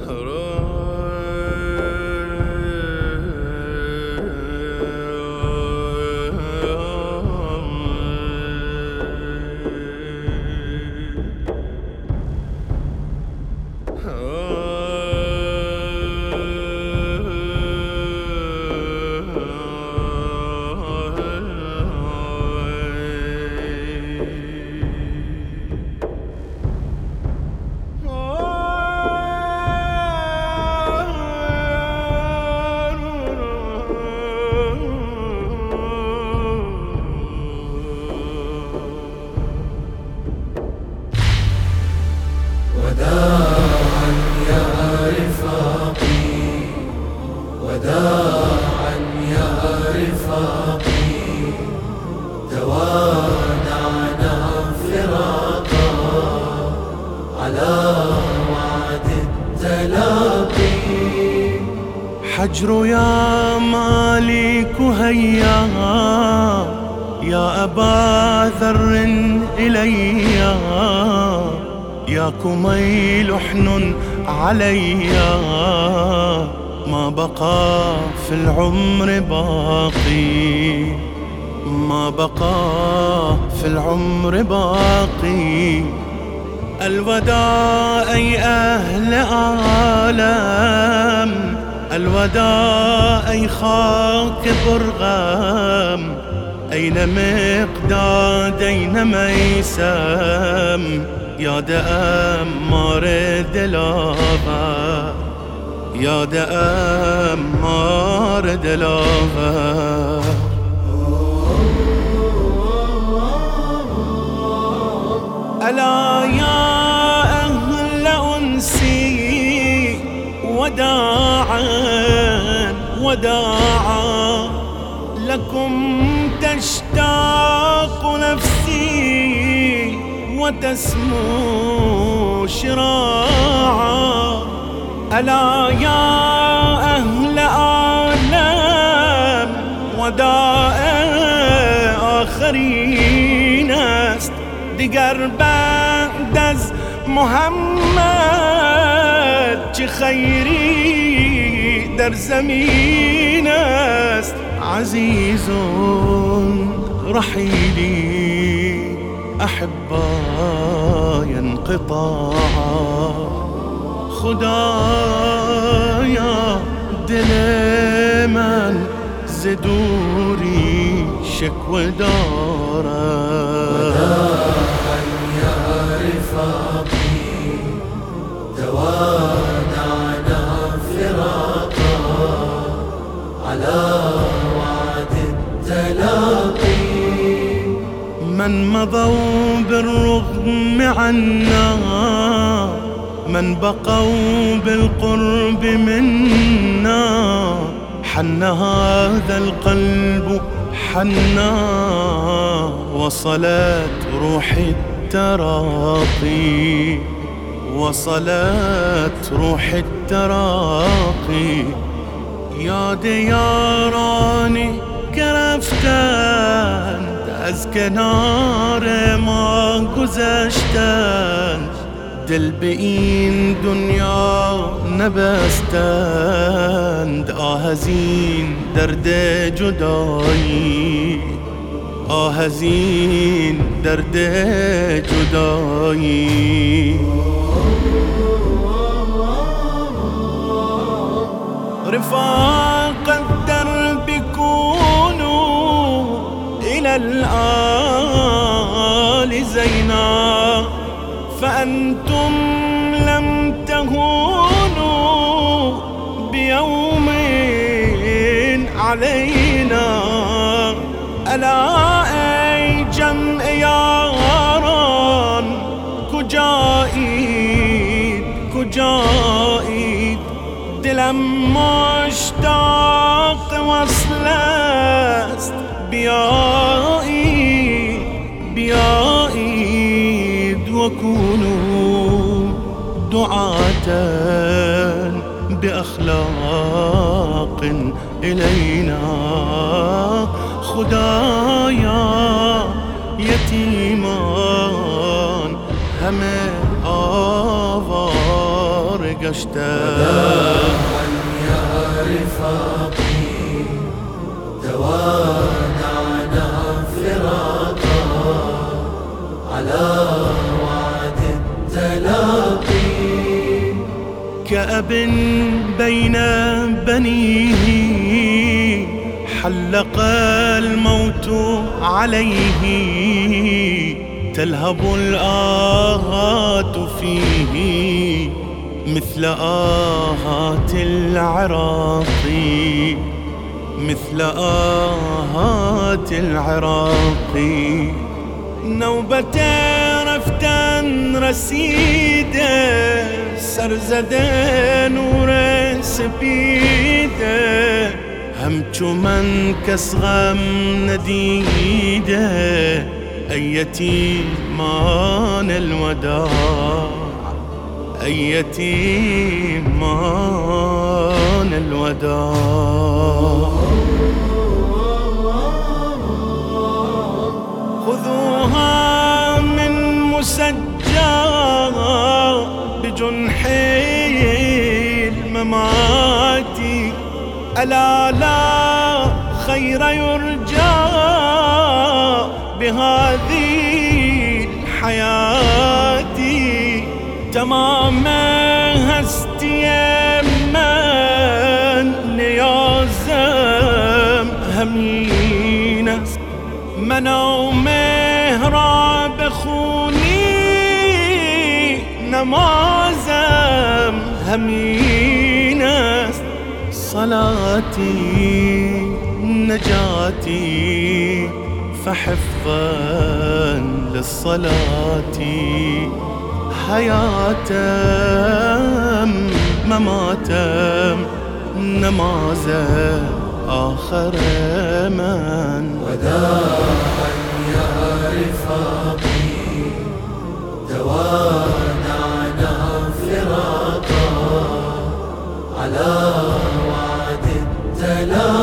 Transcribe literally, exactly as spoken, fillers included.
وداعا يا رفاقي، وداعا يا رفاقي، توانعنا فراقا على وعد التلاقي. حجر يا مالك هيا يا أبا ذر إلي، يا كميل حن علي، ما بقى في العمر باقي، ما بقى في العمر باقي. الوداع أي أهل عالم، الوداع أي خاك برغم، أين مقداد أين ميسم، يا دأم مارد لابا، يا دأم مارد لابا. ألا يا أهل أنسي وداعا وداعا، لكم تشتاق نفسي وتسمو شراعا. ألا يا أهل عالم وداع آخرين است، دیگر بعد از محمد چه خیری در زمین است. عزیز رحیلی أحباي انقطاعا، خدایا دل من زدوری شکوه دارد. وداعا يا رفاقي، توانعنا فراقا على وعد التلاقي. من مضوا بالرغم عنا، من بقوا بالقرب منا، حن هذا القلب حنا، وصلت روح التراقي، وصلت روح التراقي. يا دیارانی که رفتند از کنار ما گذشتند، دل به این دنیا نبستند. آه از این درد جدایی، آه از این درد جدایی. رفاق الدرب كونوا إلى الآل زينا، فأنتم لم تهونوا بيوم علينا. ألا أي جمع ياران کجایید کجایید، دلم مشتاق وصل است. بیایید بیایید و کونوا دعاة بأخلاق إلينا. خدایا یتیمان همه آواره يشتاق يا رفاقي توانعنا فراقا على وعد التلاقي كأب بين بنيه حلق الموت عليه تلهب الآهات فيه مثل آهات العراق مثل آهات العراق نوبة رفتا رسيدة سرزدة نور سبيدة همت من كسغم نديدة أيتي مان الوداع أيتي مان الوداع خذوها من مسجى بجنحي الممات ألا لا خير يرجى بهذه الحياة تماما هستيما ليازم همينة منو مهرا بخوني نمازم همينة صلاتي نجاتي فحفظا للصلاة حياة مماتا نمازا آخر من وداعا يا رفاقي توانعنا فراقا على وعد التلاقي